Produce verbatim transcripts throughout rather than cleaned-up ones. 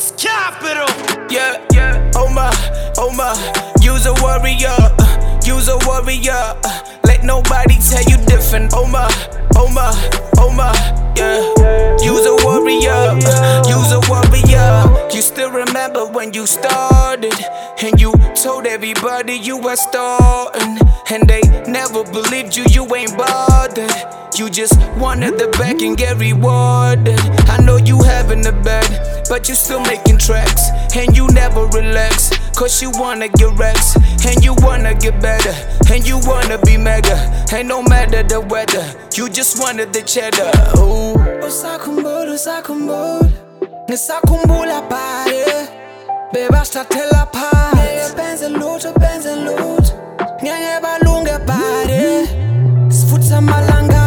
It's capital. Yeah, yeah. Oh my, oh my. You's a warrior. Uh, you's a warrior. Uh, let nobody tell you different. Oh my, oh my, oh my. Yeah. You's a warrior. Uh, you's a warrior. You still remember when you started and you told everybody you were starting, and they never believed you. You ain't bothered. You just wanted the back and get rewarded. I know you having the bad, but you still making tracks, and you never relax. Cause you wanna get racks, and you wanna get better, and you wanna be mega. And no matter the weather, you just wanted the cheddar. Ooh. Usakhumbula, usakhumbula, ngisakhumbula pare. Bebasta tela phansi, ngeke benze lutho, benze lutho. Ngeke balunge pare. Sifutha amalanga.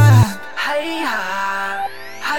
Hiya,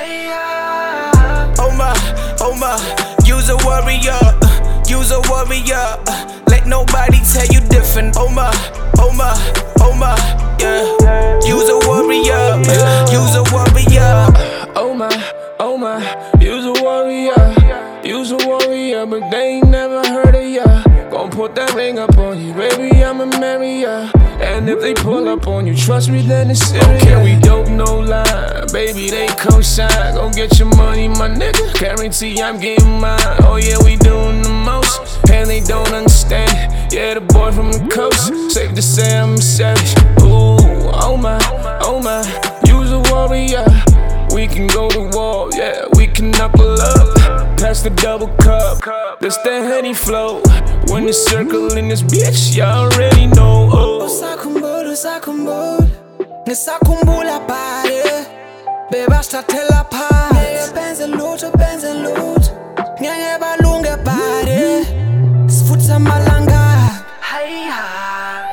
hiya. Oh my, oh my, you's a warrior. Uh, you's a warrior. Uh, let nobody tell you different. Oh my, oh my, oh my, yeah. You's a warrior. Uh, you's a warrior. Oh my, oh my, you's a warrior. You's a warrior, but they ain't never heard of ya. Gon' put that ring up on you, baby, I'ma marry ya. And if they pull up on you, trust me, then it's serious. Okay, we dope, no lie, baby, they co-sign. Gon' get your money, my nigga, guarantee I'm getting mine. Oh yeah, we doing the most, and they don't understand. Yeah, the boy from the coast, safe to say I'm a savage. Ooh, oh my, oh my, you's a warrior. We can go to war, yeah, we can knuckle up. Pass the double cup, that's the Henny flow. When it's circling this bitch, y'all already know. Oh. Usakhumbula, usakhumbula, ngisakhumbula pare. Bebasta tela phansi, ngeke benze lutho, benze lutho. Ngeke balunge pare. Sifutha amalanga. Hiya,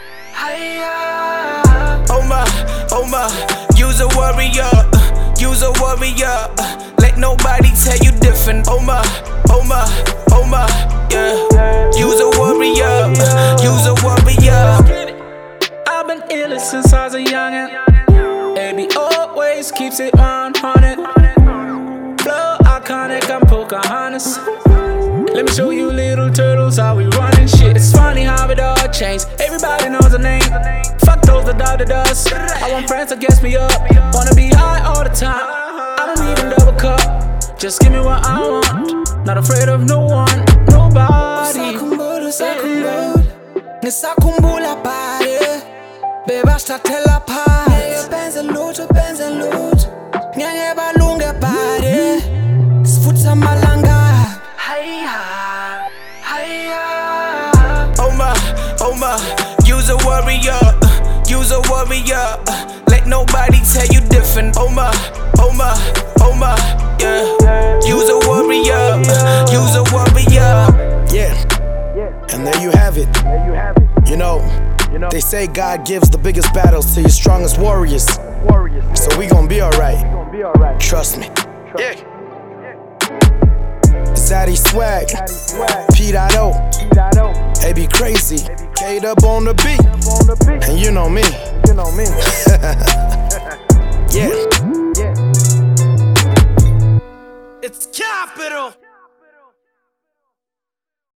hiya. Oh my, oh my, you's a warrior. Uh, you's a warrior. Uh, let nobody tell you different. Oh my, oh my, oh my, yeah. You's a warrior. Uh, you's a warrior. I've been ill since I was a youngin'. Baby always keeps it one hundred. Flow iconic, I'm Pocahontas. Let me show you little turtles how we running shit. It's funny how it all changed. Everybody knows the name. Fuck those that doubted us. I want friends to gas me up. Wanna be high all the time. I don't even double cup. Just give me what I want. Not afraid of no one, nobody. Usakhumbula, usakhumbula, ngisakhumbula pare. Bebasta tela phansi, ngeke benze lutho, benze lutho. Ngeke balunge pare. Sifutha amalanga. Hiya, hiya. Oh my, oh my, you's a warrior. Uh, you's a warrior. Uh, let nobody tell you different. Oh my, oh my, oh my, yeah. You's a warrior. Uh, you's a warrior. Yeah, and there you have it. You know, they say God gives the biggest battles to your strongest warriors. So we gon' be alright. Trust me. Yeah. Zaddy Swag, P.O. A B Crazy, K-Dub on the beat. And you know me. Yeah. It's capital.